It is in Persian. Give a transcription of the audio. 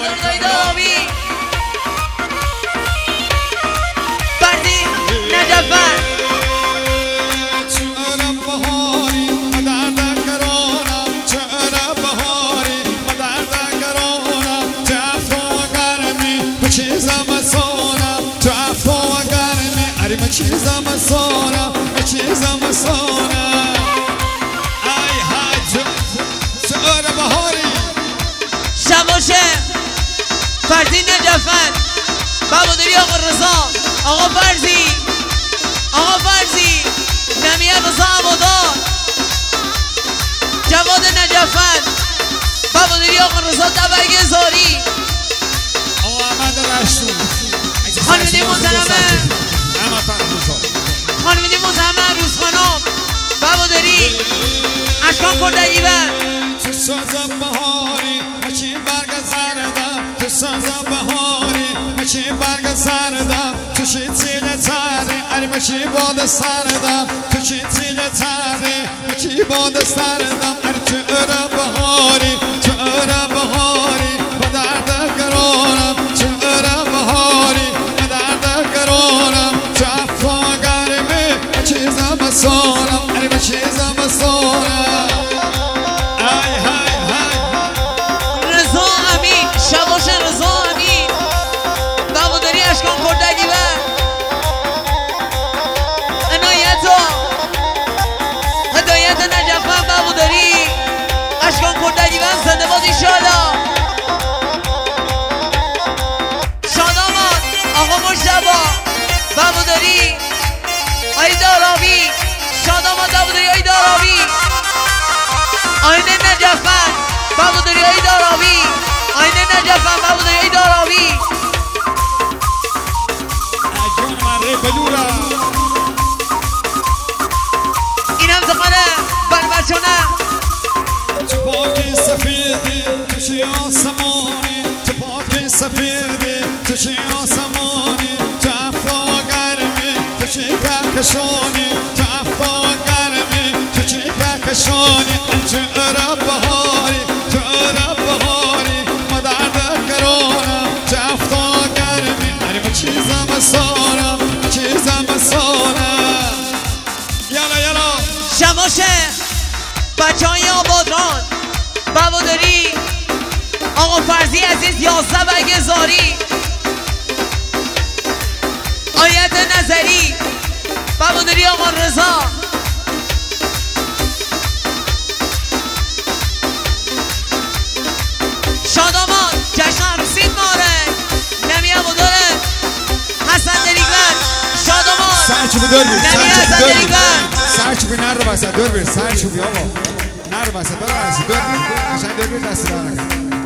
دایدابی فردی نجفر چرا بهاری مدرد گرانم چرا بهاری مدرد گرانم جفت و گرمی به چیزم سانم جفت و گرمی اری به چیزم سانم به چیزم سانم ای حج چرا بهاری شباشه فردی نجفر بابادری آقا رضا آقا فرزی نمیه رضا عبادار جواد نجفر بابادری آقا رضا دبرگ زاری آقا احمد رشتو خانمدی مزمه روز خانم بابادری اشکان کردگی بر تو سازم بهاری هچی برگ زردم تو سازم بهاری هچی برگ زردم تو شی تیل تره اری مچی باد سردم تو شی تیل تره هچی باد سردم اری تو اره بهاری تو اره بهاری با درد گرانم تو اره بهاری با درد گرانم تو افا گرمه چیزم سانم اری به چیزم سانم رضا امین شباش رضا امین بابادری اشکان کردگی بر هدایت نجفر بابادری اشکان کردگی بر زنده باد ایشالا شاداماد آقا مشتبا بابادری آی داراوی شاداماد بابادری آی داراوی آینه نجفر بابادری آی داراوی آینه نجفر بابادری آی داراوی اجون من ری بلورا اینم زخانه بلبچونه تو پاکی سفیدی تو شی آسمانی تو پاکی سفیدی تو شی آسمانی تو افا گرمی تو شی کهکشانی تو افا گرمی تو شی کهکشانی تو اره بهاری تو اره بهاری ما درد گرانم تو افا گرمی اری با چیزم سانم چیزم سانم یالا شباشه بچه های آبادان بابادری آقا فرزی عزیز 11 برگ زاری آیت نظری بابادری آقا رضا شادامان جشن عروسی ماره نمی عباداره حسن دریگر شادامان سرچوبی دور بیر نمی حسن دریگر سرچوبی نر رو بسد دور بیر سرچوبی آقا نر رو بسد دور بیر قشنگ دور بیر دست دار نکن